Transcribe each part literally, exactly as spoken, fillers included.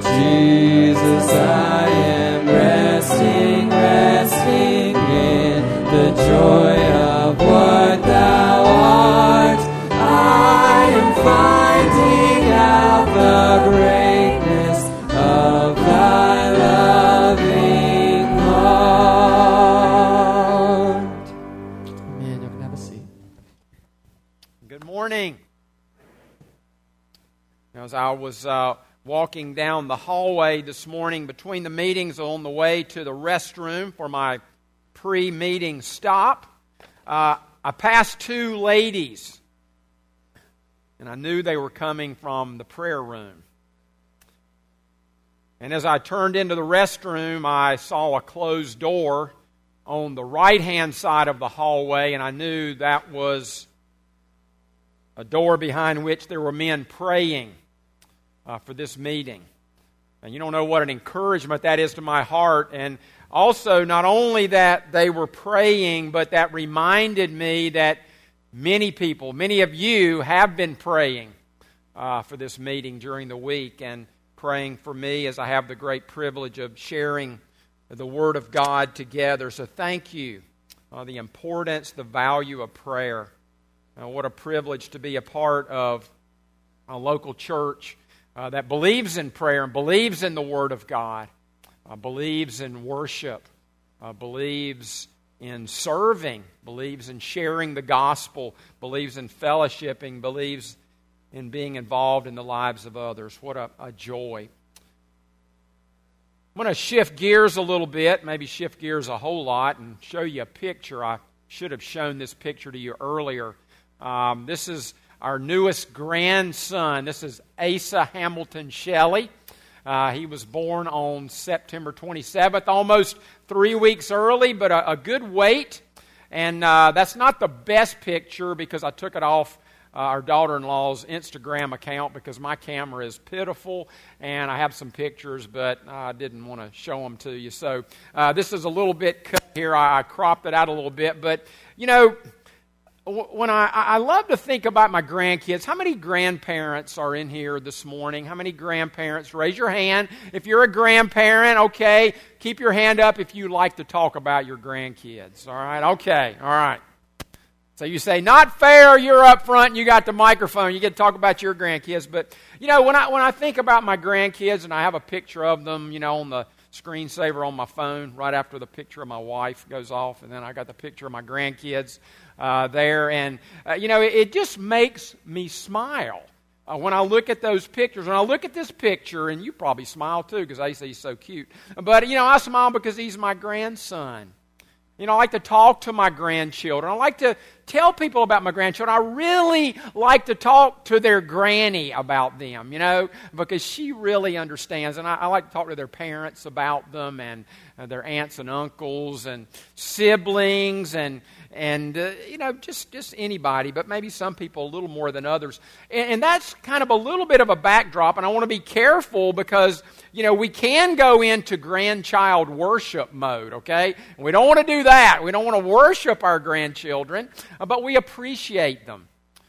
Jesus, I am resting, resting in the joy of what thou art. I am finding out the greatness of thy loving heart. Amen. You can have a seat. Good morning. As I was uh, walking down the hallway this morning between the meetings on the way to the restroom for my pre-meeting stop, uh, I passed two ladies, and I knew they were coming from the prayer room. And as I turned into the restroom, I saw a closed door on the right-hand side of the hallway, and I knew that was a door behind which there were men praying uh, for this meeting. And you don't know what an encouragement that is to my heart. And also, not only that they were praying, but that reminded me that many people, many of you have been praying uh, for this meeting during the week and praying for me as I have the great privilege of sharing the Word of God together. So thank you. Uh, the importance, the value of prayer. Uh, what a privilege to be a part of a local church uh, that believes in prayer and believes in the Word of God, uh, believes in worship, uh, believes in serving, believes in sharing the gospel, believes in fellowshipping, believes in being involved in the lives of others. What a, a joy. I'm going to shift gears a little bit, maybe shift gears a whole lot, and show you a picture. I should have shown this picture to you earlier. Um, this is our newest grandson. This is Asa Hamilton Shelley. Uh, he was born on September twenty-seventh, almost three weeks early, but a, a good weight. And uh, that's not the best picture because I took it off uh, our daughter-in-law's Instagram account because my camera is pitiful, and I have some pictures, but I didn't want to show them to you. So uh, this is a little bit cut here. I, I cropped it out a little bit, but you know, when I, I love to think about my grandkids. How many grandparents are in here this morning? How many grandparents? Raise your hand. If you're a grandparent, okay, keep your hand up if you like to talk about your grandkids. All right, okay, all right. So you say, not fair, you're up front and you got the microphone. You get to talk about your grandkids. But, you know, when I when I think about my grandkids and I have a picture of them, you know, on the screensaver on my phone right after the picture of my wife goes off, and then I got the picture of my grandkids uh, there. And, uh, you know, it, it just makes me smile uh, when I look at those pictures. When I look at this picture, and you probably smile too because I say he's so cute. But, you know, I smile because he's my grandson. You know, I like to talk to my grandchildren. I like to tell people about my grandchildren. I really like to talk to their granny about them, you know, because she really understands. And I, I like to talk to their parents about them and uh, their aunts and uncles and siblings and, and uh, you know, just, just anybody, but maybe some people a little more than others. And, and that's kind of a little bit of a backdrop, and I want to be careful because, you know, we can go into grandchild worship mode, okay? And we don't want to do that. We don't want to worship our grandchildren, but we appreciate them.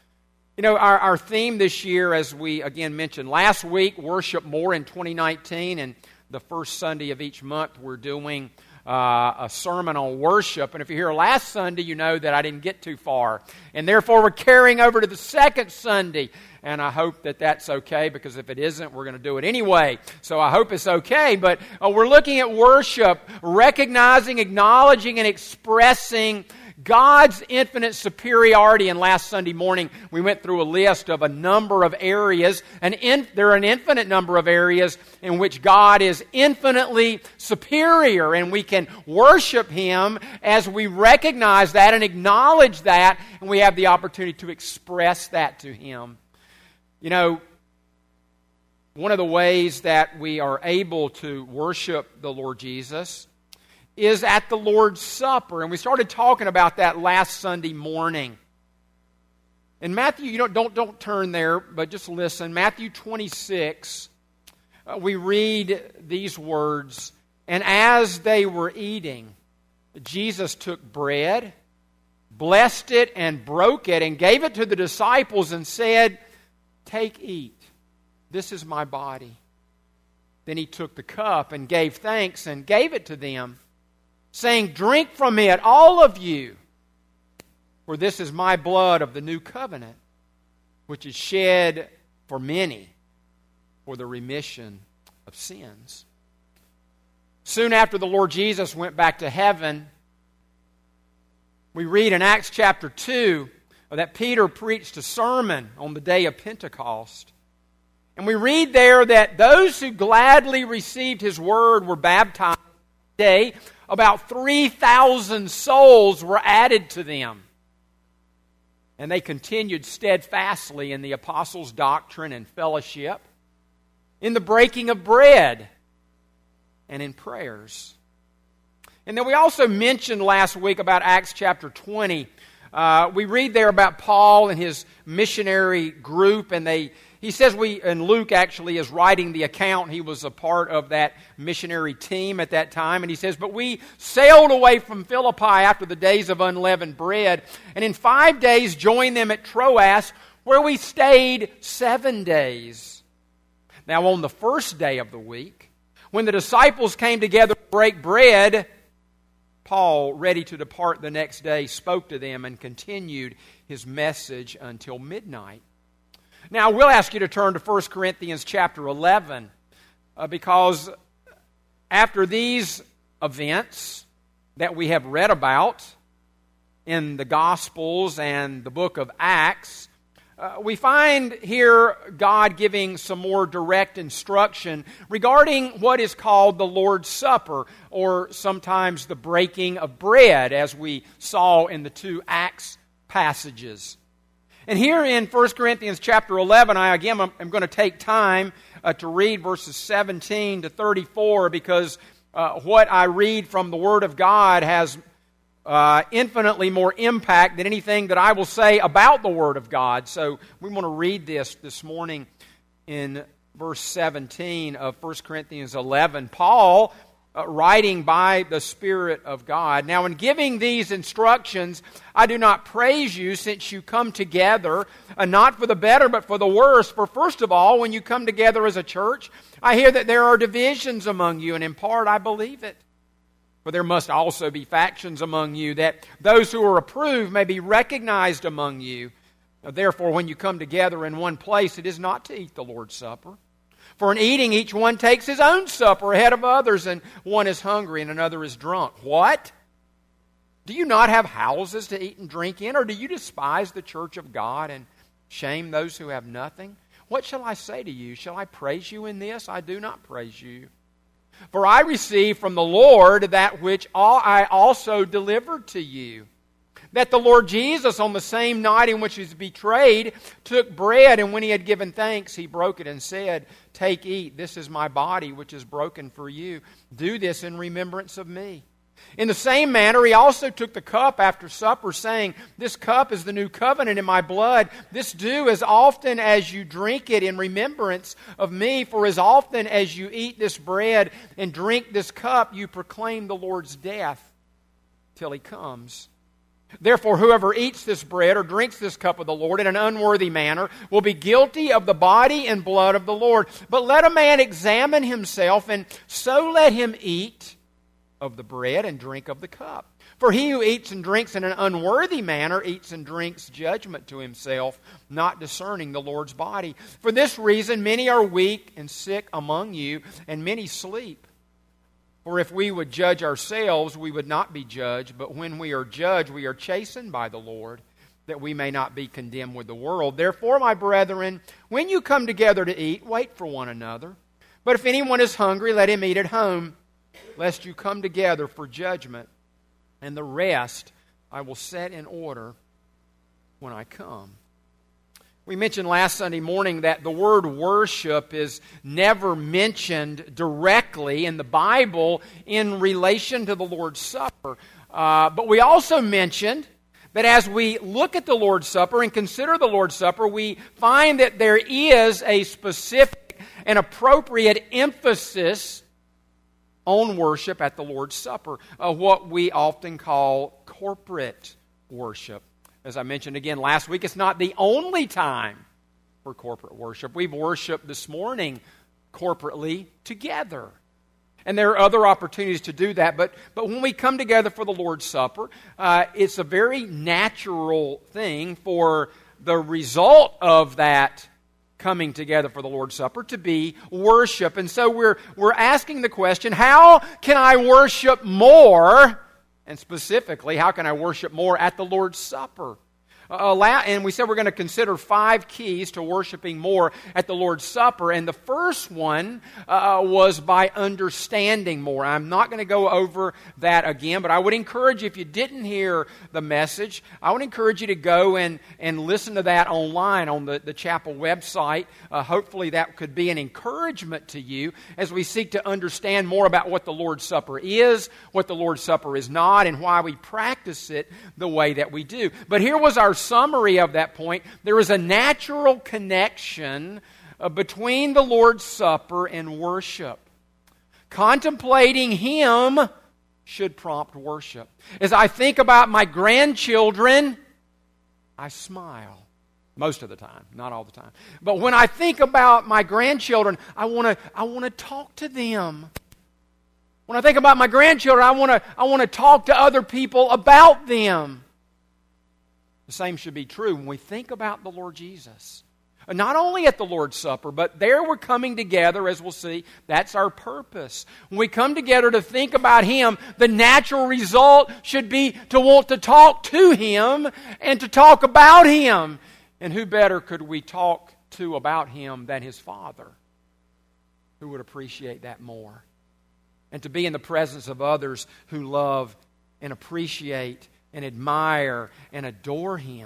You know, our, our theme this year, as we again mentioned last week, Worship More in twenty nineteen, and the first Sunday of each month we're doing uh, a sermon on worship. And if you're here last Sunday, you know that I didn't get too far. And therefore we're carrying over to the second Sunday. And I hope that that's okay, because if it isn't, we're going to do it anyway. So I hope it's okay. But uh, we're looking at worship, recognizing, acknowledging, and expressing God's infinite superiority. And last Sunday morning, we went through a list of a number of areas. And in, there are an infinite number of areas in which God is infinitely superior. And we can worship Him as we recognize that and acknowledge that. And we have the opportunity to express that to Him. You know, one of the ways that we are able to worship the Lord Jesus is at the Lord's Supper. And we started talking about that last Sunday morning. In Matthew, you don't, don't, don't turn there, but just listen. Matthew twenty-six, uh, we read these words, "And as they were eating, Jesus took bread, blessed it, and broke it, and gave it to the disciples and said, 'Take, eat. This is my body.' Then he took the cup and gave thanks and gave it to them, saying, "Drink from it, all of you, for this is my blood of the new covenant, which is shed for many for the remission of sins." Soon after the Lord Jesus went back to heaven, we read in Acts chapter two that Peter preached a sermon on the day of Pentecost. And we read there that those who gladly received his word were baptized that day. About three thousand souls were added to them. And they continued steadfastly in the apostles' doctrine and fellowship, in the breaking of bread, and in prayers. And then we also mentioned last week about Acts chapter twenty. Uh, we read there about Paul and his missionary group, and they he says we, and Luke actually is writing the account. He was a part of that missionary team at that time, and he says, "But we sailed away from Philippi after the days of unleavened bread, and in five days joined them at Troas, where we stayed seven days. Now on the first day of the week, when the disciples came together to break bread, Paul, ready to depart the next day, spoke to them and continued his message until midnight." Now, we'll ask you to turn to First Corinthians chapter eleven, uh, because after these events that we have read about in the Gospels and the book of Acts, uh, we find here God giving some more direct instruction regarding what is called the Lord's Supper, or sometimes the breaking of bread, as we saw in the two Acts passages. And here in First Corinthians chapter eleven, I again am going to take time uh, to read verses seventeen to thirty-four, because uh, what I read from the Word of God has uh, infinitely more impact than anything that I will say about the Word of God. So we want to read this this morning in verse seventeen of First Corinthians eleven. Paul, Uh, writing by the Spirit of God. "Now in giving these instructions, I do not praise you, since you come together, uh, not for the better but for the worse. For first of all, when you come together as a church, I hear that there are divisions among you, and in part I believe it. For there must also be factions among you, that those who are approved may be recognized among you. Therefore, when you come together in one place, it is not to eat the Lord's Supper. For in eating, each one takes his own supper ahead of others, and one is hungry and another is drunk. What? Do you not have houses to eat and drink in? Or do you despise the church of God and shame those who have nothing? What shall I say to you? Shall I praise you in this? I do not praise you. For I received from the Lord that which I also delivered to you, that the Lord Jesus, on the same night in which he was betrayed, took bread, and when he had given thanks, he broke it and said, 'Take, eat, this is my body, which is broken for you. Do this in remembrance of me.' In the same manner, he also took the cup after supper, saying, 'This cup is the new covenant in my blood. This do as often as you drink it in remembrance of me. For as often as you eat this bread and drink this cup, you proclaim the Lord's death till he comes. Therefore, whoever eats this bread or drinks this cup of the Lord in an unworthy manner will be guilty of the body and blood of the Lord. But let a man examine himself, and so let him eat of the bread and drink of the cup. For he who eats and drinks in an unworthy manner eats and drinks judgment to himself, not discerning the Lord's body. For this reason, many are weak and sick among you, and many sleep. For if we would judge ourselves, we would not be judged. But when we are judged, we are chastened by the Lord, that we may not be condemned with the world. Therefore, my brethren, when you come together to eat, wait for one another. But if anyone is hungry, let him eat at home, lest you come together for judgment. And the rest I will set in order when I come." We mentioned last Sunday morning that the word worship is never mentioned directly in the Bible in relation to the Lord's Supper. Uh, but we also mentioned that as we look at the Lord's Supper and consider the Lord's Supper, we find that there is a specific and appropriate emphasis on worship at the Lord's Supper, uh, what we often call corporate worship. As I mentioned again last week, it's not the only time for corporate worship. We've worshiped this morning corporately together. And there are other opportunities to do that, but, but when we come together for the Lord's Supper, uh, it's a very natural thing for the result of that coming together for the Lord's Supper to be worship. And so we're, we're asking the question, how can I worship more? And specifically, how can I worship more at the Lord's Supper? Allow, and we said we're going to consider five keys to worshiping more at the Lord's Supper. And the first one uh, was by understanding more. I'm not going to go over that again, but I would encourage you, if you didn't hear the message, I would encourage you to go and, and listen to that online on the, the chapel website. Uh, hopefully that could be an encouragement to you as we seek to understand more about what the Lord's Supper is, what the Lord's Supper is not, and why we practice it the way that we do. But here was our summary of that point. There is a natural connection uh, between the Lord's Supper and worship. Contemplating Him should prompt worship. As I think about my grandchildren, I smile. Most of the time, not all the time. But when I think about my grandchildren, I want to I want to talk to them. When I think about my grandchildren, I want to I want to talk to other people about them. The same should be true when we think about the Lord Jesus. Not only at the Lord's Supper, but there we're coming together, as we'll see. That's our purpose. When we come together to think about Him, the natural result should be to want to talk to Him and to talk about Him. And who better could we talk to about Him than His Father? Who would appreciate that more? And to be in the presence of others who love and appreciate and admire and adore Him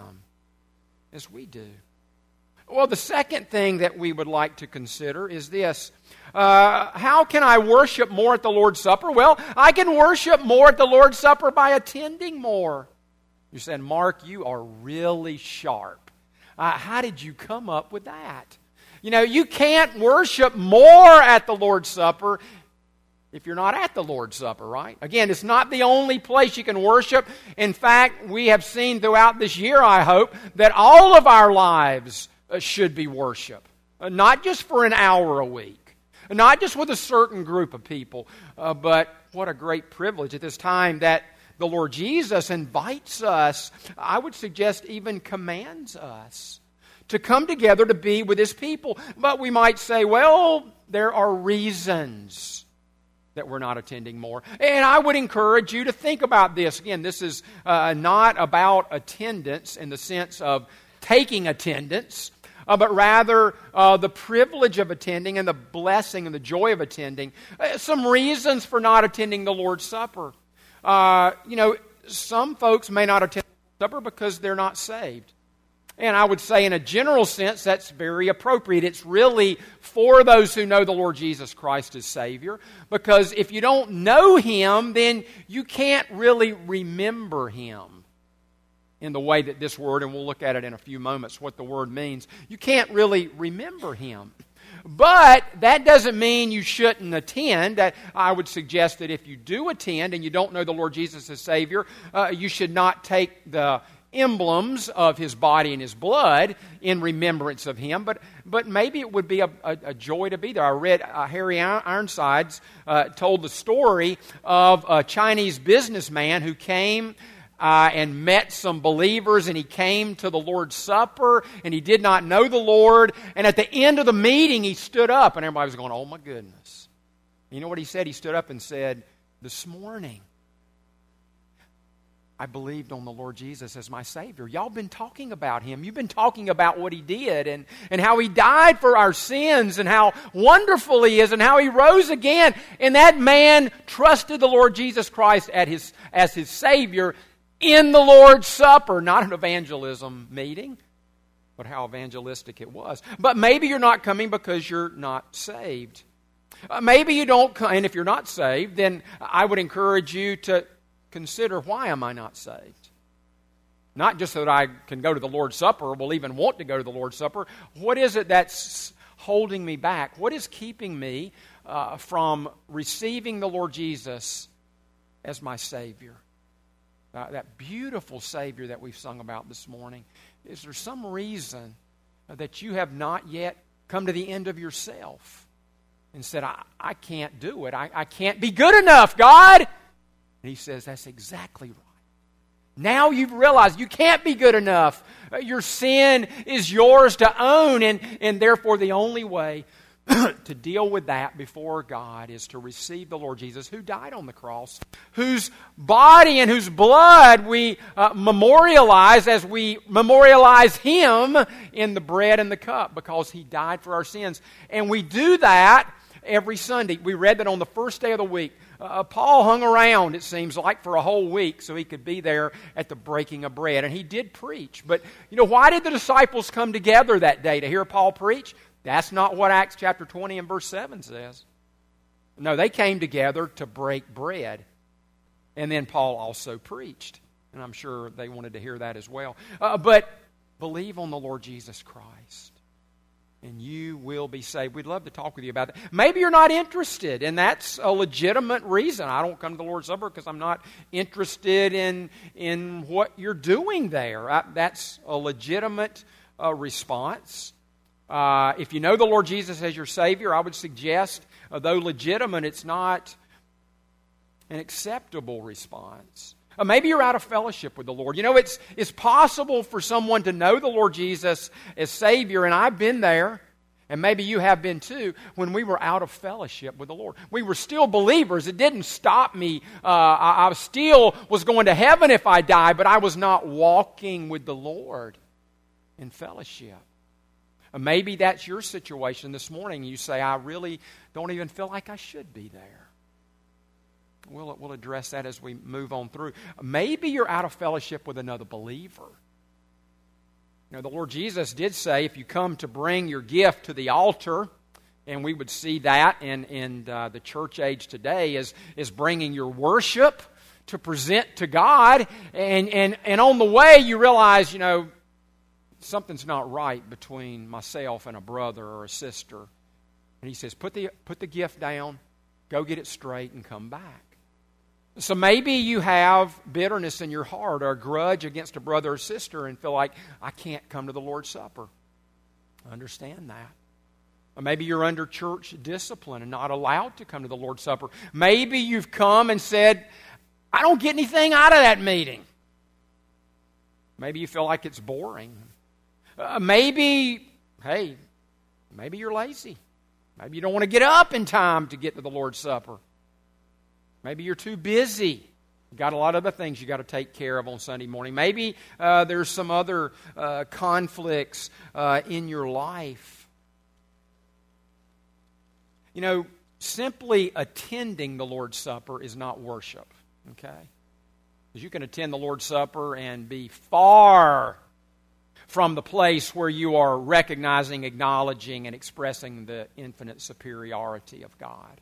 as we do. Well, the second thing that we would like to consider is this. Uh, how can I worship more at the Lord's Supper? Well, I can worship more at the Lord's Supper by attending more. You said, Mark, you are really sharp. Uh, how did you come up with that? You know, you can't worship more at the Lord's Supper if you're not at the Lord's Supper, right? Again, it's not the only place you can worship. In fact, we have seen throughout this year, I hope, that all of our lives uh, should be worship. Uh, not just for an hour a week. Not just with a certain group of people. Uh, but what a great privilege at this time that the Lord Jesus invites us, I would suggest even commands us, to come together to be with His people. But we might say, well, there are reasons that we're not attending more. And I would encourage you to think about this. Again, this is uh, not about attendance in the sense of taking attendance, uh, but rather uh, the privilege of attending and the blessing and the joy of attending. Uh, some reasons for not attending the Lord's Supper. Uh, you know, some folks may not attend the Lord's Supper because they're not saved. And I would say in a general sense, that's very appropriate. It's really for those who know the Lord Jesus Christ as Savior. Because if you don't know Him, then you can't really remember Him in the way that this word, and we'll look at it in a few moments, what the word means. You can't really remember Him. But that doesn't mean you shouldn't attend. I would suggest that if you do attend and you don't know the Lord Jesus as Savior, uh, you should not take the emblems of His body and His blood in remembrance of Him, but but maybe it would be a, a, a joy to be there. I read uh, Harry Ironsides uh, told the story of a Chinese businessman who came uh, and met some believers, and he came to the Lord's Supper, and he did not know the Lord, and at the end of the meeting he stood up, and everybody was going, oh my goodness. You know what he said? He stood up and said, this morning I believed on the Lord Jesus as my Savior. Y'all been talking about Him. You've been talking about what He did and, and how He died for our sins and how wonderful He is and how He rose again. And that man trusted the Lord Jesus Christ at his, as his Savior in the Lord's Supper. Not an evangelism meeting, but how evangelistic it was. But maybe you're not coming because you're not saved. Uh, maybe you don't come, and if you're not saved, then I would encourage you to consider, why am I not saved? Not just so that I can go to the Lord's Supper or will even want to go to the Lord's Supper. What is it that's holding me back? What is keeping me uh, from receiving the Lord Jesus as my Savior? Uh, that beautiful Savior that we've sung about this morning. Is there some reason that you have not yet come to the end of yourself and said, I, I can't do it. I, I can't be good enough, God. And he says, that's exactly right. Now you've realized you can't be good enough. Your sin is yours to own, and, and therefore the only way to deal with that before God is to receive the Lord Jesus, who died on the cross, whose body and whose blood we uh, memorialize as we memorialize Him in the bread and the cup, because He died for our sins. And we do that every Sunday. We read that on the first day of the week. Uh, Paul hung around, it seems like, for a whole week so he could be there at the breaking of bread. And he did preach. But, you know, why did the disciples come together that day to hear Paul preach? That's not what Acts chapter twenty and verse seven says. No, they came together to break bread. And then Paul also preached. And I'm sure they wanted to hear that as well. Uh, but believe on the Lord Jesus Christ, and you will be saved. We'd love to talk with you about that. Maybe you're not interested, and that's a legitimate reason. I don't come to the Lord's Supper because I'm not interested in, in what you're doing there. I, that's a legitimate uh, response. Uh, if you know the Lord Jesus as your Savior, I would suggest, uh, though legitimate, it's not an acceptable response. Uh, maybe you're out of fellowship with the Lord. You know, it's, it's possible for someone to know the Lord Jesus as Savior, and I've been there, and maybe you have been too, when we were out of fellowship with the Lord. We were still believers. It didn't stop me. Uh, I, I still was going to heaven if I died, but I was not walking with the Lord in fellowship. Maybe that's your situation this morning. You say, I really don't even feel like I should be there. We'll, we'll address that as we move on through. Maybe you're out of fellowship with another believer. You know, the Lord Jesus did say, if you come to bring your gift to the altar, and we would see that in, in uh, the church age today as, as bringing your worship to present to God, and, and, and on the way you realize, you know, something's not right between myself and a brother or a sister. And he says, put the, put the gift down, go get it straight, and come back. So maybe you have bitterness in your heart or a grudge against a brother or sister and feel like, I can't come to the Lord's Supper. Understand that. Or maybe you're under church discipline and not allowed to come to the Lord's Supper. Maybe you've come and said, I don't get anything out of that meeting. Maybe you feel like it's boring. Uh, maybe, hey, maybe you're lazy. Maybe you don't want to get up in time to get to the Lord's Supper. Maybe you're too busy. You've got a lot of other things you got to take care of on Sunday morning. Maybe uh, there's some other uh, conflicts uh, in your life. You know, simply attending the Lord's Supper is not worship, okay? Because you can attend the Lord's Supper and be far from the place where you are recognizing, acknowledging, and expressing the infinite superiority of God.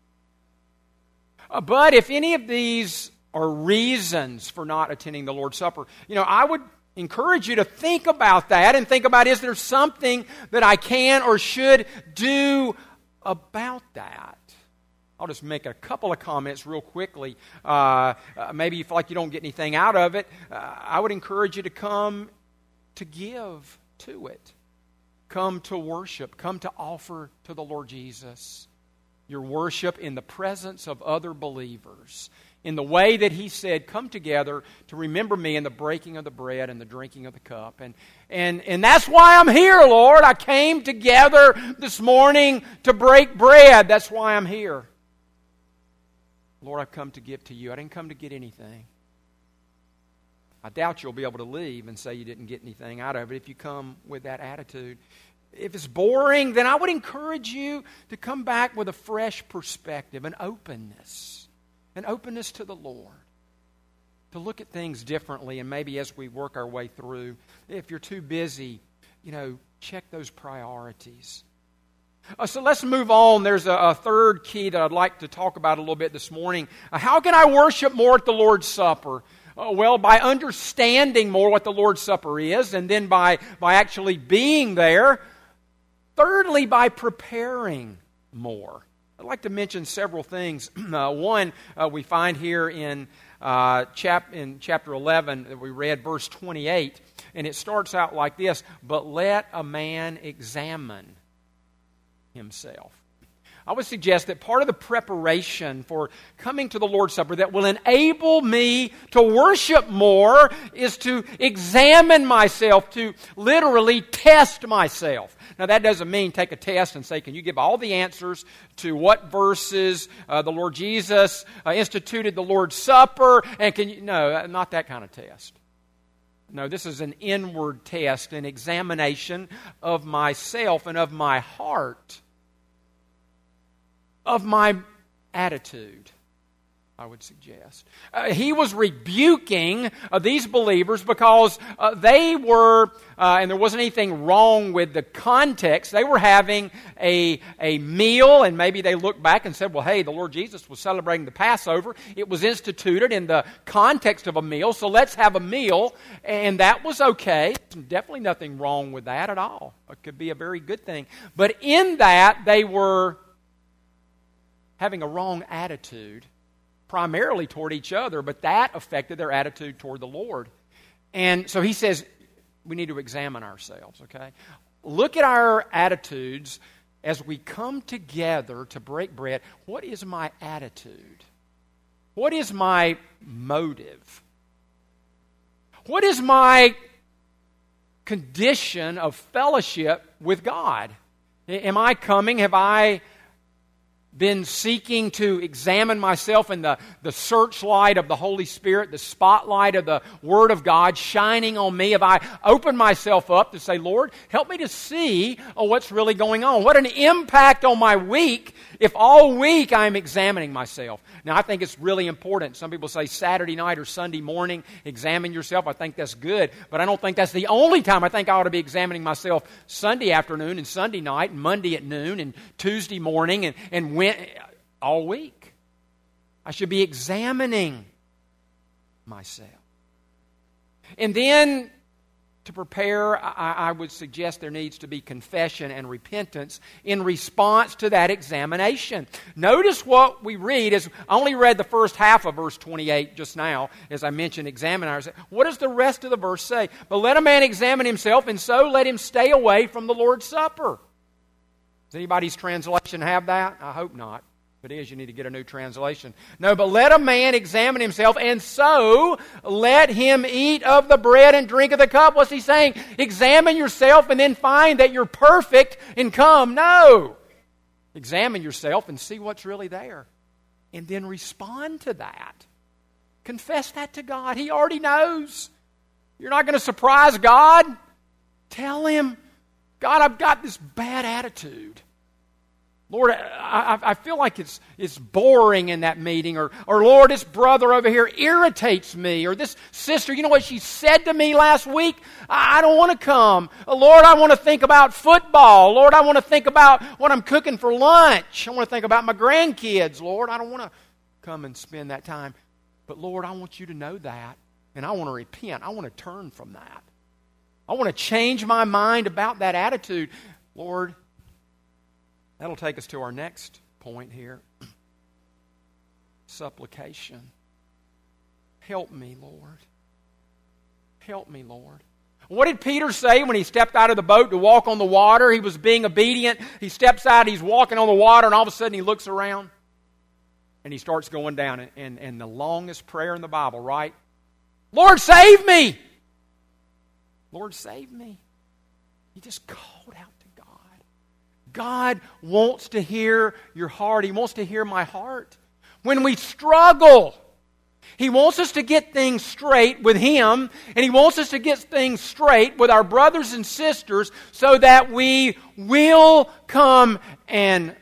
Uh, but if any of these are reasons for not attending the Lord's Supper, you know, I would encourage you to think about that and think about, is there something that I can or should do about that? I'll just make a couple of comments real quickly. Uh, uh, maybe you feel like you don't get anything out of it. Uh, I would encourage you to come to give to it. Come to worship. Come to offer to the Lord Jesus your worship in the presence of other believers, in the way that He said, come together to remember me in the breaking of the bread and the drinking of the cup. And, and, and that's why I'm here, Lord. I came together this morning to break bread. That's why I'm here. Lord, I've come to give to you. I didn't come to get anything. I doubt you'll be able to leave and say you didn't get anything out of it if you come with that attitude. If it's boring, then I would encourage you to come back with a fresh perspective, an openness, an openness to the Lord, to look at things differently, and maybe as we work our way through, if you're too busy, you know, check those priorities. Uh, so let's move on. There's a, a third key that I'd like to talk about a little bit this morning. Uh, how can I worship more at the Lord's Supper? Uh, well, by understanding more what the Lord's Supper is, and then by, by actually being there. Thirdly, by preparing more. I'd like to mention several things. Uh, one, uh, we find here in, uh, chap- in chapter eleven, that we read verse twenty-eight, and it starts out like this, but let a man examine himself. I would suggest that part of the preparation for coming to the Lord's Supper that will enable me to worship more is to examine myself, to literally test myself. Now, that doesn't mean take a test and say, can you give all the answers to what verses uh, the Lord Jesus uh, instituted the Lord's Supper, and can you... No, not that kind of test. No, this is an inward test, an examination of myself and of my heart, of my attitude, I would suggest. Uh, he was rebuking uh, these believers because uh, they were, uh, and there wasn't anything wrong with the context, they were having a, a meal, and maybe they looked back and said, well, hey, the Lord Jesus was celebrating the Passover. It was instituted in the context of a meal, so let's have a meal, and that was okay. Definitely nothing wrong with that at all. It could be a very good thing. But in that, they were having a wrong attitude, primarily toward each other, but that affected their attitude toward the Lord. And so he says we need to examine ourselves, okay? Look at our attitudes as we come together to break bread. What is my attitude? What is my motive? What is my condition of fellowship with God? Am I coming? Have I been seeking to examine myself in the, the searchlight of the Holy Spirit, the spotlight of the Word of God shining on me? Have I opened myself up to say, Lord, help me to see oh, what's really going on? What an impact on my week if all week I'm examining myself. Now, I think it's really important. Some people say Saturday night or Sunday morning, examine yourself. I think that's good, but I don't think that's the only time. I think I ought to be examining myself Sunday afternoon and Sunday night and Monday at noon and Tuesday morning and, and when, all week. I should be examining myself. And then, to prepare, I, I would suggest there needs to be confession and repentance in response to that examination. Notice what we read. Is I only read the first half of verse twenty-eight just now, as I mentioned, examine ourselves. What does the rest of the verse say? But let a man examine himself, and so let him stay away from the Lord's Supper. Does anybody's translation have that? I hope not. If it is, you need to get a new translation. No, but let a man examine himself, and so let him eat of the bread and drink of the cup. What's he saying? Examine yourself and then find that you're perfect and come. No. Examine yourself and see what's really there. And then respond to that. Confess that to God. He already knows. You're not going to surprise God. Tell Him, God, I've got this bad attitude. Lord, I, I feel like it's it's boring in that meeting. Or, or, Lord, this brother over here irritates me. Or this sister, you know what she said to me last week? I, I don't want to come. Lord, I want to think about football. Lord, I want to think about what I'm cooking for lunch. I want to think about my grandkids. Lord, I don't want to come and spend that time. But, Lord, I want you to know that. And I want to repent. I want to turn from that. I want to change my mind about that attitude. Lord, that'll take us to our next point here. Supplication. Help me, Lord. Help me, Lord. What did Peter say when he stepped out of the boat to walk on the water? He was being obedient. He steps out, he's walking on the water, and all of a sudden he looks around and he starts going down. And, and, and the longest prayer in the Bible, right? Lord, save me! Lord, save me. He just called out. God wants to hear your heart. He wants to hear my heart. When we struggle, He wants us to get things straight with Him, and He wants us to get things straight with our brothers and sisters so that we will come and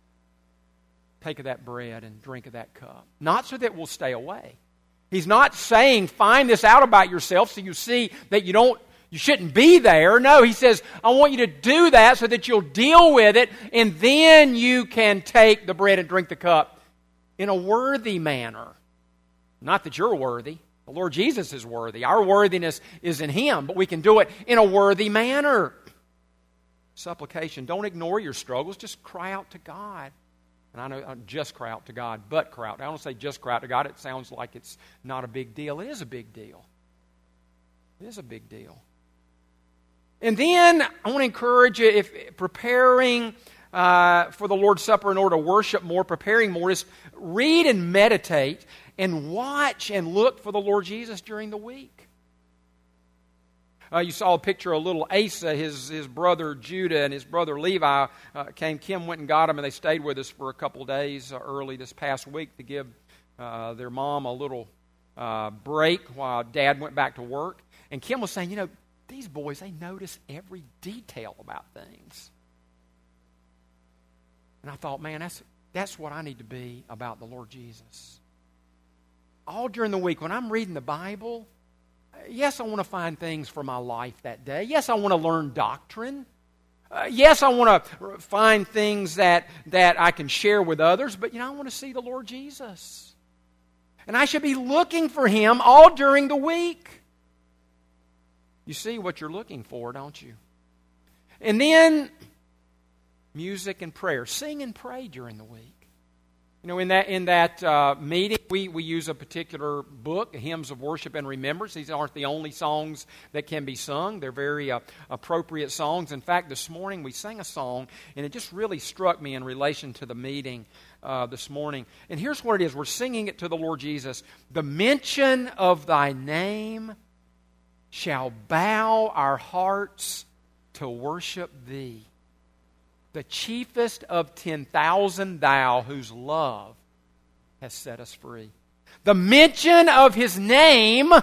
take of that bread and drink of that cup. Not so that we'll stay away. He's not saying find this out about yourself so you see that you don't You shouldn't be there. No, He says, I want you to do that so that you'll deal with it, and then you can take the bread and drink the cup in a worthy manner. Not that you're worthy. The Lord Jesus is worthy. Our worthiness is in Him, but we can do it in a worthy manner. Supplication. Don't ignore your struggles. Just cry out to God. And I know uh, just cry out to God, but cry out. I don't say just cry out to God. It sounds like it's not a big deal. It is a big deal. It is a big deal. And then I want to encourage you, if preparing uh, for the Lord's Supper in order to worship more, preparing more, is read and meditate and watch and look for the Lord Jesus during the week. Uh, you saw a picture of little Asa, his, his brother Judah and his brother Levi uh, came. Kim went and got him, and they stayed with us for a couple days uh, early this past week to give uh, their mom a little uh, break while Dad went back to work. And Kim was saying, you know, these boys, they notice every detail about things. And I thought, man, that's that's what I need to be about the Lord Jesus. All during the week, when I'm reading the Bible, yes, I want to find things for my life that day. Yes, I want to learn doctrine. Uh, yes, I want to find things that, that I can share with others. But, you know, I want to see the Lord Jesus. And I should be looking for Him all during the week. You see what you're looking for, don't you? And then, music and prayer. Sing and pray during the week. You know, in that in that uh, meeting, we, we use a particular book, Hymns of Worship and Remembrance. These aren't the only songs that can be sung. They're very uh, appropriate songs. In fact, this morning we sang a song, and it just really struck me in relation to the meeting uh, this morning. And here's what it is. We're singing it to the Lord Jesus. The mention of Thy name shall bow our hearts to worship Thee. The chiefest of ten thousand thou, whose love has set us free. The mention of His name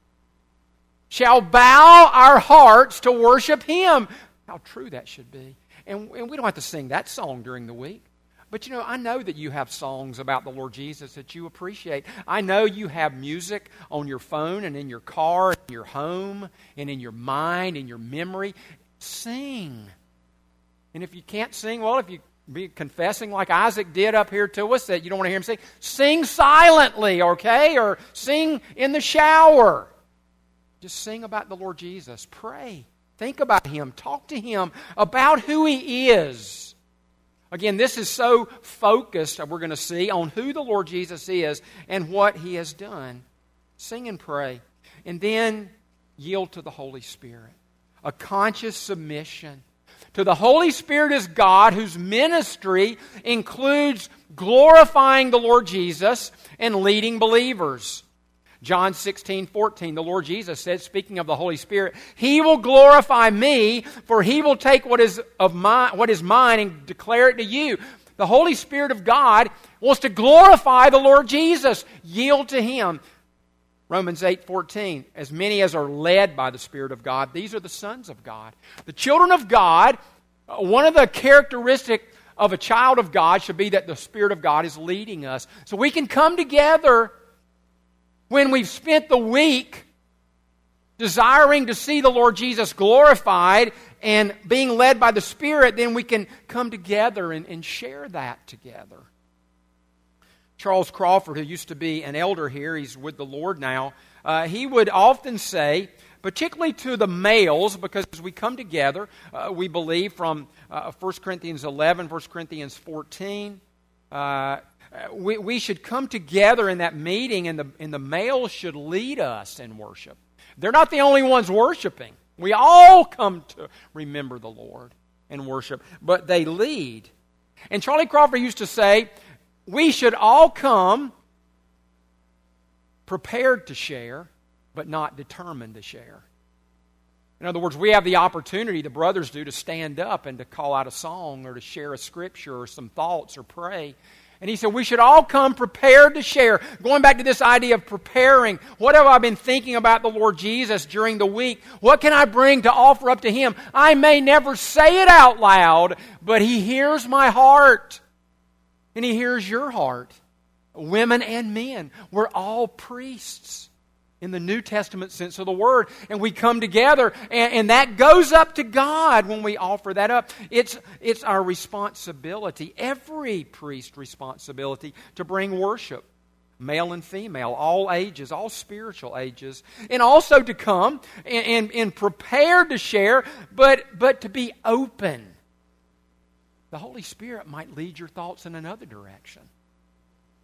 shall bow our hearts to worship Him. How true that should be. And, and we don't have to sing that song during the week. But you know, I know that you have songs about the Lord Jesus that you appreciate. I know you have music on your phone and in your car, in your home, and in your mind, in your memory. Sing. And if you can't sing, well, if you be confessing like Isaac did up here to us that you don't want to hear him sing, sing silently, okay? Or sing in the shower. Just sing about the Lord Jesus. Pray. Think about Him. Talk to Him about who He is. Again, this is so focused, we're going to see, on who the Lord Jesus is and what He has done. Sing and pray. And then yield to the Holy Spirit. A conscious submission to the Holy Spirit as God, whose ministry includes glorifying the Lord Jesus and leading believers. John sixteen fourteen, the Lord Jesus said, speaking of the Holy Spirit, He will glorify me, for He will take what is of mine, what is mine and declare it to you. The Holy Spirit of God wants to glorify the Lord Jesus. Yield to Him. Romans eight fourteen, as many as are led by the Spirit of God, these are the sons of God. The children of God, one of the characteristics of a child of God should be that the Spirit of God is leading us. So we can come together when we've spent the week desiring to see the Lord Jesus glorified and being led by the Spirit, then we can come together and, and share that together. Charles Crawford, who used to be an elder here, he's with the Lord now, uh, he would often say, particularly to the males, because as we come together, uh, we believe from uh, First Corinthians eleven, First Corinthians fourteen, uh, we, we should come together in that meeting, and the, and the males should lead us in worship. They're not the only ones worshiping. We all come to remember the Lord and worship, but they lead. And Charlie Crawford used to say, we should all come prepared to share, but not determined to share. In other words, we have the opportunity, the brothers do, to stand up and to call out a song or to share a scripture or some thoughts or pray. And he said we should all come prepared to share. Going back to this idea of preparing, what have I been thinking about the Lord Jesus during the week? What can I bring to offer up to Him? I may never say it out loud, but He hears my heart. And He hears your heart. Women and men, we're all priests in the New Testament sense of the word. And we come together, and, and that goes up to God when we offer that up. It's, it's our responsibility, every priest responsibility, to bring worship. Male and female, all ages, all spiritual ages. And also to come and, and, and prepared to share, but, but to be open. The Holy Spirit might lead your thoughts in another direction.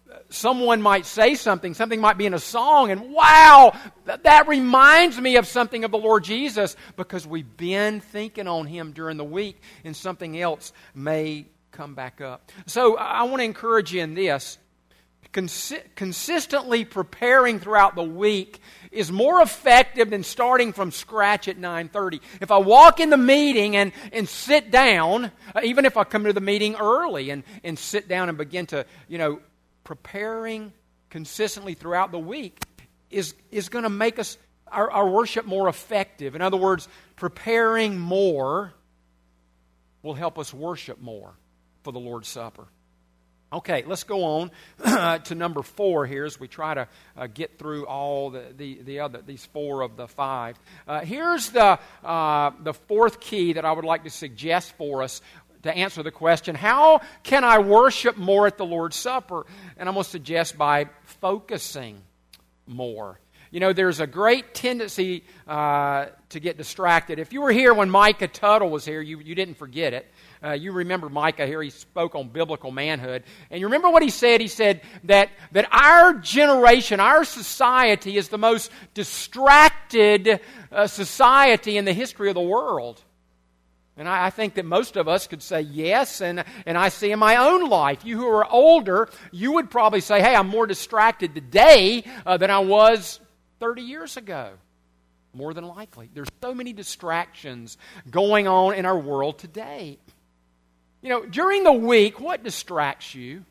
someone might say something, something might be in a song, and wow, that, that reminds me of something of the Lord Jesus, because we've been thinking on Him during the week, and something else may come back up. So I want to encourage you in this. Consi- consistently preparing throughout the week is more effective than starting from scratch at nine thirty. If I walk in the meeting and, and sit down, uh, even if I come to the meeting early and, and sit down and begin to, you know, preparing consistently throughout the week is, is going to make us our, our worship more effective. In other words, preparing more will help us worship more for the Lord's Supper. Okay, let's go on uh, to number four here as we try to uh, get through all the, the, the other these four of the five. Uh, here's the uh, the fourth key that I would like to suggest for us to answer the question, how can I worship more at the Lord's Supper? And I'm going to suggest by focusing more. You know, there's a great tendency uh, to get distracted. If you were here when Micah Tuttle was here, you, you didn't forget it. Uh, you remember Micah here, he spoke on biblical manhood. And you remember what he said? He said that, that our generation, our society is the most distracted uh, society in the history of the world. And I, I think that most of us could say yes, and, and I see in my own life. You who are older, you would probably say, hey, I'm more distracted today uh, than I was thirty years ago. More than likely. There's so many distractions going on in our world today. You know, during the week, what distracts you?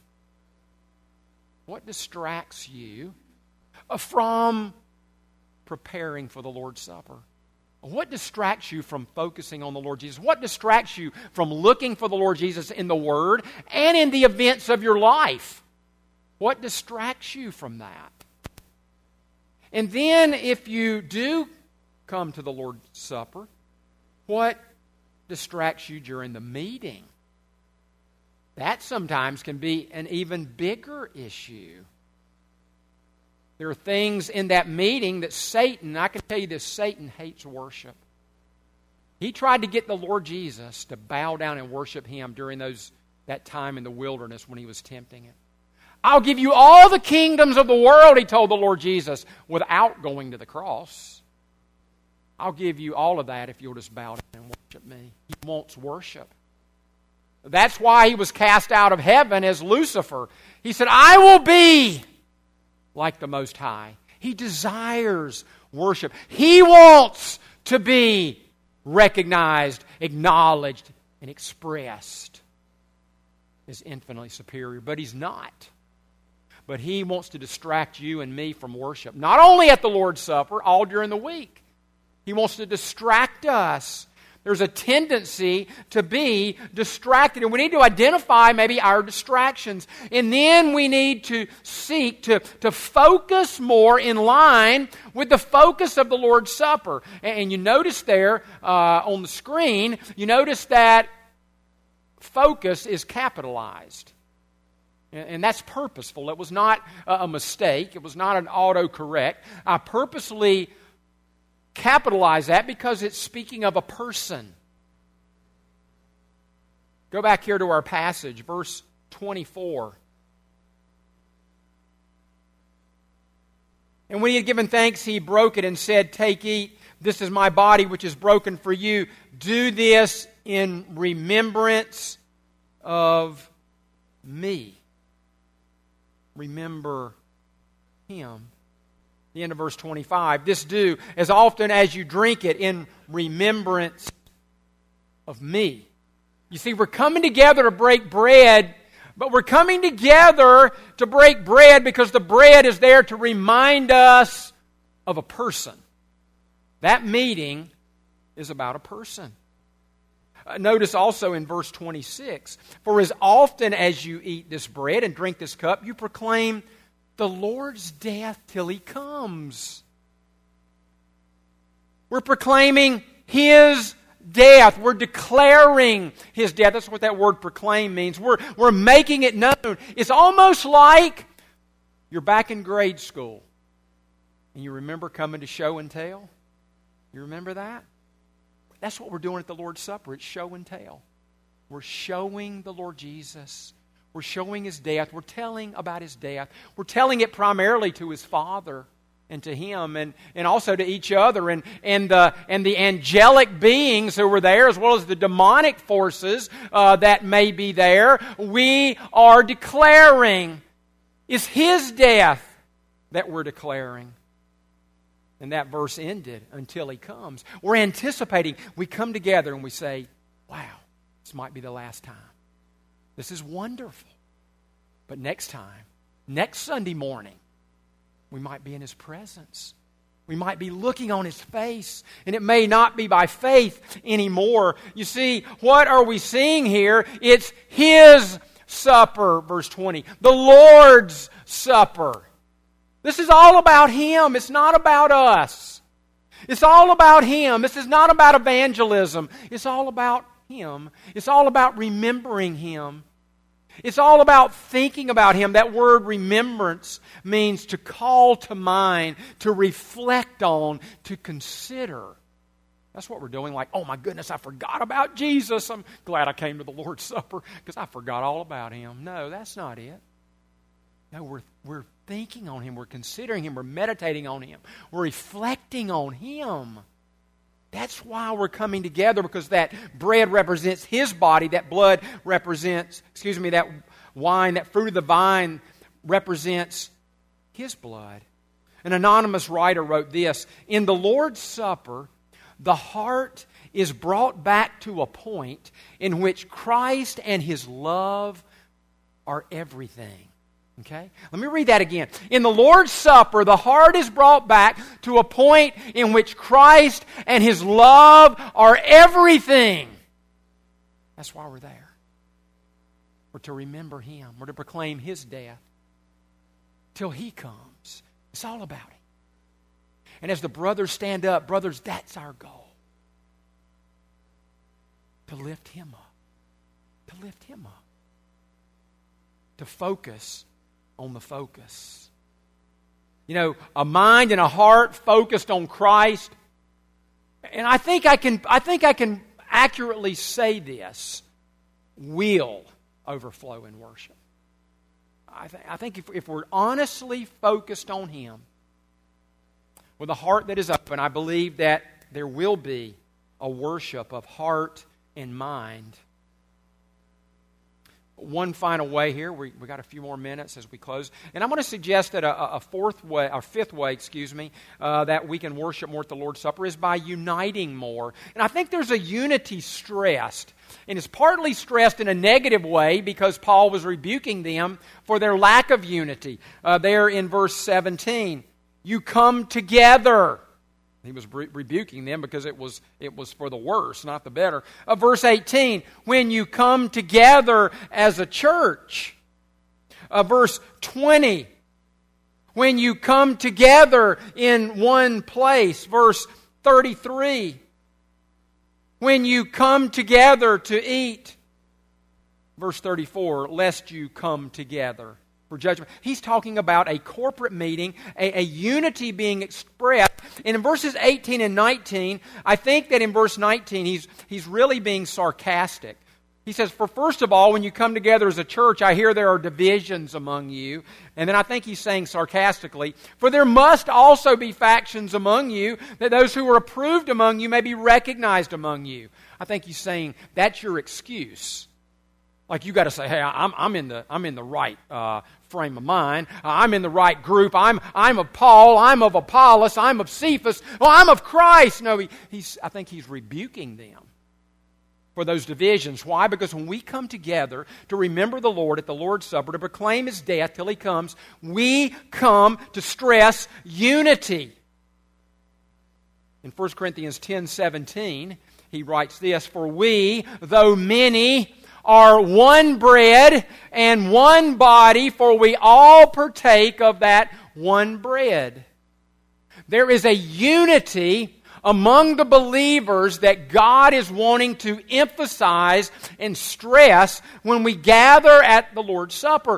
What distracts you from preparing for the Lord's Supper? What distracts you from focusing on the Lord Jesus? What distracts you from looking for the Lord Jesus in the Word and in the events of your life? What distracts you from that? And then if you do come to the Lord's Supper, what distracts you during the meeting? That sometimes can be an even bigger issue. There are things in that meeting that Satan, I can tell you this, Satan hates worship. He tried to get the Lord Jesus to bow down and worship Him during those that time in the wilderness when He was tempting it. I'll give you all the kingdoms of the world, He told the Lord Jesus, without going to the cross. I'll give you all of that if you'll just bow down and worship me. He wants worship. That's why He was cast out of heaven as Lucifer. He said, I will be like the Most High. He desires worship. He wants to be recognized, acknowledged, and expressed as infinitely superior. But He's not. But He wants to distract you and me from worship. Not only at the Lord's Supper, all during the week. He wants to distract us. There's a tendency to be distracted. And we need to identify maybe our distractions. And then we need to seek to, to focus more in line with the focus of the Lord's Supper. And, and you notice there uh, on the screen, you notice that focus is capitalized. And, and that's purposeful. It was not a mistake. It was not an autocorrect. I purposely capitalize that because it's speaking of a person. Go back here to our passage, verse twenty-four. And when He had given thanks, He broke it and said, take, eat, this is my body which is broken for you. Do this in remembrance of me. Remember Him. The end of verse twenty-five. This do as often as you drink it in remembrance of me. You see, we're coming together to break bread, but we're coming together to break bread because the bread is there to remind us of a person. That meeting is about a person. Uh, notice also in verse twenty-six, for as often as you eat this bread and drink this cup, you proclaim the Lord's death till He comes. We're proclaiming His death. We're declaring His death. That's what that word proclaim means. We're, we're making it known. It's almost like you're back in grade school and you remember coming to show and tell. You remember that? That's what we're doing at the Lord's Supper. It's show and tell. We're showing the Lord Jesus. We're showing His death. We're telling about His death. We're telling it primarily to His Father and to Him, and, and also to each other, and, and, the, and the angelic beings who were there, as well as the demonic forces uh, that may be there. We are declaring, it's His death that we're declaring. And that verse ended, until He comes. We're anticipating. We come together and we say, wow, this might be the last time. This is wonderful. But next time, next Sunday morning, we might be in His presence. We might be looking on His face, and it may not be by faith anymore. You see, what are we seeing here? It's His supper, verse twenty. The Lord's Supper. This is all about Him. It's not about us. It's all about Him. This is not about evangelism. It's all about Him. It's all about remembering Him. It's all about thinking about Him. That word remembrance means to call to mind, to reflect on, to consider. That's what we're doing. Like, oh my goodness, I forgot about Jesus. I'm glad I came to the Lord's Supper because I forgot all about Him. No, that's not it. No, we're, we're thinking on Him. We're considering Him. We're meditating on Him. We're reflecting on Him. That's why we're coming together, because that bread represents His body, that blood represents, excuse me, that wine, that fruit of the vine represents His blood. An anonymous writer wrote this: in the Lord's Supper, the heart is brought back to a point in which Christ and His love are everything. Okay? Let me read that again. In the Lord's Supper, the heart is brought back to a point in which Christ and His love are everything. That's why we're there. We're to remember Him. We're to proclaim His death till He comes. It's all about Him. And as the brothers stand up, brothers, that's our goal. To lift Him up. To lift Him up. To focus on the focus. You know, a mind and a heart focused on Christ. And I think I can I think I can accurately say this, will overflow in worship. I, th- I think if, if we're honestly focused on Him, with a heart that is open, I believe that there will be a worship of heart and mind. One final way here, we we got a few more minutes as we close, and I'm going to suggest that a, a fourth way, or fifth way, excuse me, uh, that we can worship more at the Lord's Supper is by uniting more. And I think there's a unity stressed, and it's partly stressed in a negative way because Paul was rebuking them for their lack of unity. Uh, there in verse seventeen, you come together. He was re- rebuking them because it was it was for the worse, not the better. Uh, verse eighteen, when you come together as a church. Uh, verse twenty, when you come together in one place. Verse thirty-three, when you come together to eat. Verse thirty-four, lest you come together for judgment. He's talking about a corporate meeting, a, a unity being expressed. And in verses eighteen and nineteen, I think that in verse nineteen, he's, he's really being sarcastic. He says, for first of all, when you come together as a church, I hear there are divisions among you. And then I think he's saying sarcastically, for there must also be factions among you, that those who are approved among you may be recognized among you. I think he's saying that's your excuse. Like you got to say, hey, I'm, I'm in the I'm in the right uh, frame of mind. I'm in the right group. I'm I'm of Paul. I'm of Apollos. I'm of Cephas. Well, I'm of Christ. No, he, he's. I think he's rebuking them for those divisions. Why? Because when we come together to remember the Lord at the Lord's Supper, to proclaim His death till He comes, we come to stress unity. In First Corinthians ten seventeen, he writes this: for we, though many, are one bread and one body, for we all partake of that one bread. There is a unity among the believers that God is wanting to emphasize and stress when we gather at the Lord's Supper.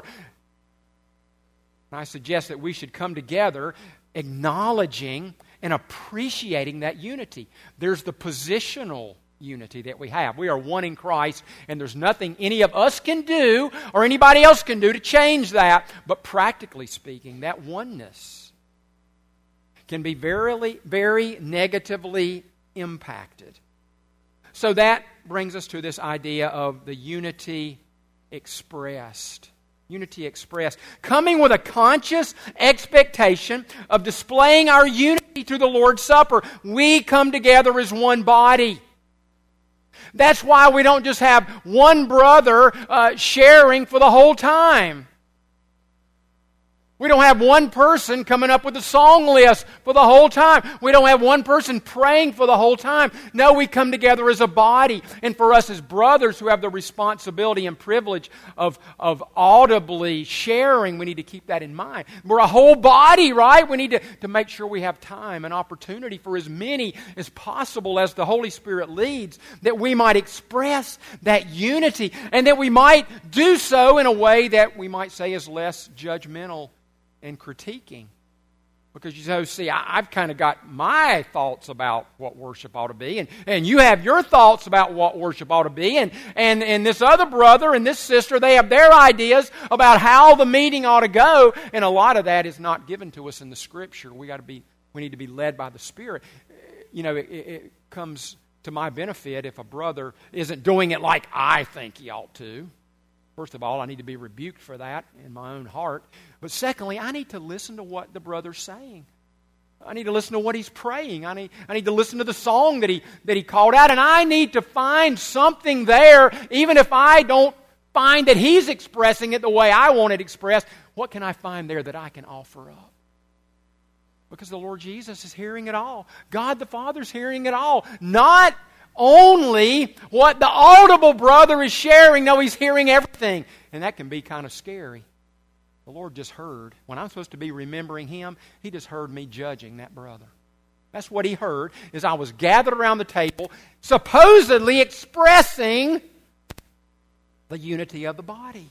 And I suggest that we should come together acknowledging and appreciating that unity. There's the positional unity that we have. We are one in Christ, and there's nothing any of us can do or anybody else can do to change that. But practically speaking, that oneness can be very, very negatively impacted. So that brings us to this idea of the unity expressed. Unity expressed. Coming with a conscious expectation of displaying our unity through the Lord's Supper. We come together as one body. That's why we don't just have one brother uh, sharing for the whole time. We don't have one person coming up with a song list for the whole time. We don't have one person praying for the whole time. No, we come together as a body. And for us as brothers who have the responsibility and privilege of, of audibly sharing, we need to keep that in mind. We're a whole body, right? We need to, to make sure we have time and opportunity for as many as possible as the Holy Spirit leads, that we might express that unity and that we might do so in a way that we might say is less judgmental and critiquing. Because you know, see, I, I've kind of got my thoughts about what worship ought to be, and, and you have your thoughts about what worship ought to be, and, and, and this other brother and this sister, they have their ideas about how the meeting ought to go, and a lot of that is not given to us in the Scripture. We got to be, we need to be led by the Spirit. You know, it, it comes to my benefit if a brother isn't doing it like I think he ought to. First of all, I need to be rebuked for that in my own heart. But secondly, I need to listen to what the brother's saying. I need to listen to what he's praying. I need, I need to listen to the song that he, that he called out. And I need to find something there, even if I don't find that he's expressing it the way I want it expressed. What can I find there that I can offer up? Because the Lord Jesus is hearing it all. God the Father's hearing it all. Not only what the audible brother is sharing. No, he's hearing everything. And that can be kind of scary. The Lord just heard. When I'm supposed to be remembering Him, He just heard me judging that brother. That's what He heard, is I was gathered around the table, supposedly expressing the unity of the body.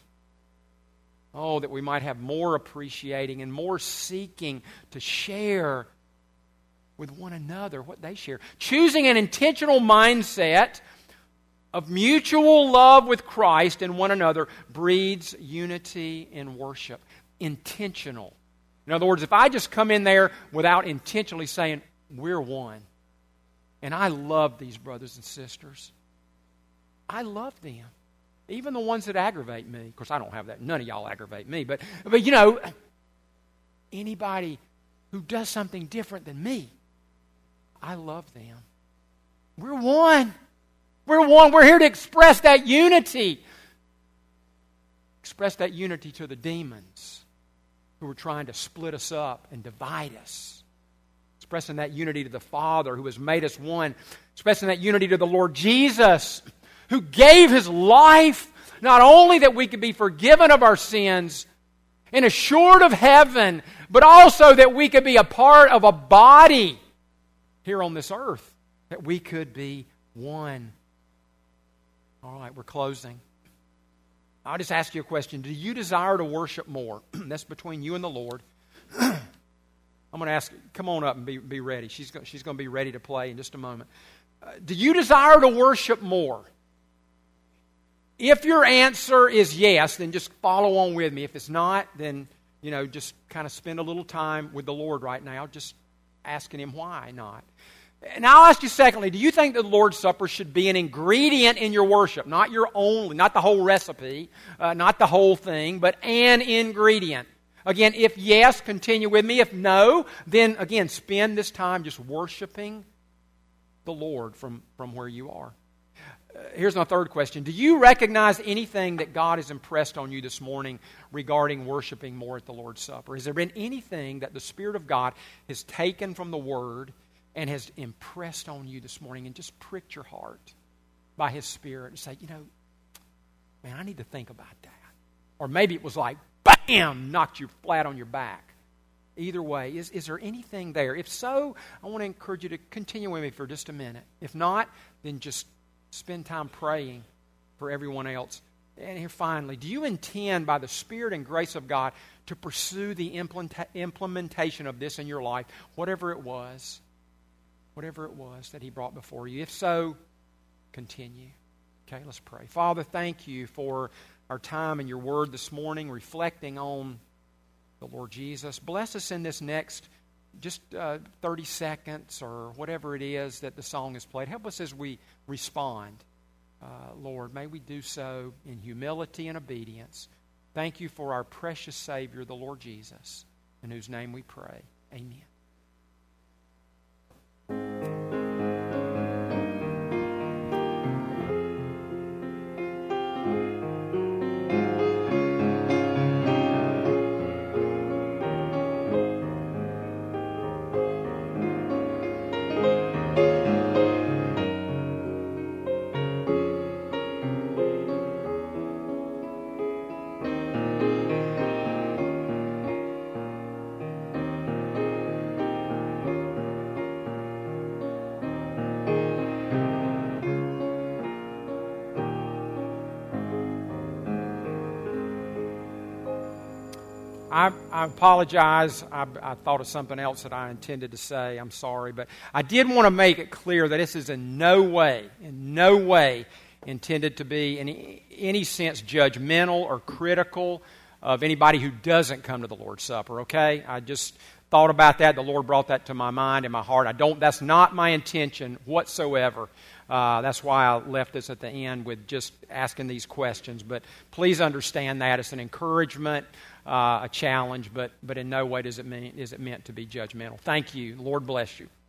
Oh, that we might have more appreciating and more seeking to share with one another what they share. Choosing an intentional mindset of mutual love with Christ and one another breeds unity in worship. Intentional. In other words, if I just come in there without intentionally saying, we're one, and I love these brothers and sisters. I love them. Even the ones that aggravate me. Of course, I don't have that. None of y'all aggravate me. But, but you know, anybody who does something different than me, I love them. We're one. We're one. We're here to express that unity. Express that unity to the demons who are trying to split us up and divide us. Expressing that unity to the Father who has made us one. Expressing that unity to the Lord Jesus who gave His life not only that we could be forgiven of our sins and assured of heaven, but also that we could be a part of a body here on this earth, that we could be one. All right, we're closing. I'll just ask you a question. Do you desire to worship more? That's between you and the Lord. I'm going to ask, come on up and be, be ready. She's going, she's going to be ready to play in just a moment. Uh, do you desire to worship more? If your answer is yes, then just follow on with me. If it's not, then, you know, just kind of spend a little time with the Lord right now, just asking Him why not. And I'll ask you secondly, do you think that the Lord's Supper should be an ingredient in your worship? Not your only, not the whole recipe, uh, not the whole thing, but an ingredient. Again, if yes, continue with me. If no, then again, spend this time just worshiping the Lord from, from where you are. Uh, here's my third question. Do you recognize anything that God has impressed on you this morning regarding worshiping more at the Lord's Supper? Has there been anything that the Spirit of God has taken from the Word and has impressed on you this morning and just pricked your heart by His Spirit and say, you know, man, I need to think about that. Or maybe it was like, bam, knocked you flat on your back. Either way, is, is there anything there? If so, I want to encourage you to continue with me for just a minute. If not, then just spend time praying for everyone else. And here finally, do you intend by the Spirit and grace of God to pursue the implementa- implementation of this in your life, whatever it was, whatever it was that He brought before you? If so, continue. Okay, let's pray. Father, thank you for our time in your word this morning, reflecting on the Lord Jesus. Bless us in this next just uh, thirty seconds or whatever it is that the song is played. Help us as we respond. Uh, Lord, may we do so in humility and obedience. Thank you for our precious Savior, the Lord Jesus, in whose name we pray. Amen. I, I apologize. I, I thought of something else that I intended to say. I'm sorry. But I did want to make it clear that this is in no way, in no way intended to be in any sense judgmental or critical of anybody who doesn't come to the Lord's Supper, okay? I just thought about that. The Lord brought that to my mind and my heart. I don't. That's not my intention whatsoever. Uh, that's why I left this at the end with just asking these questions. But please understand that it's an encouragement, uh, a challenge, but but in no way does it mean is it meant to be judgmental. Thank you. Lord bless you.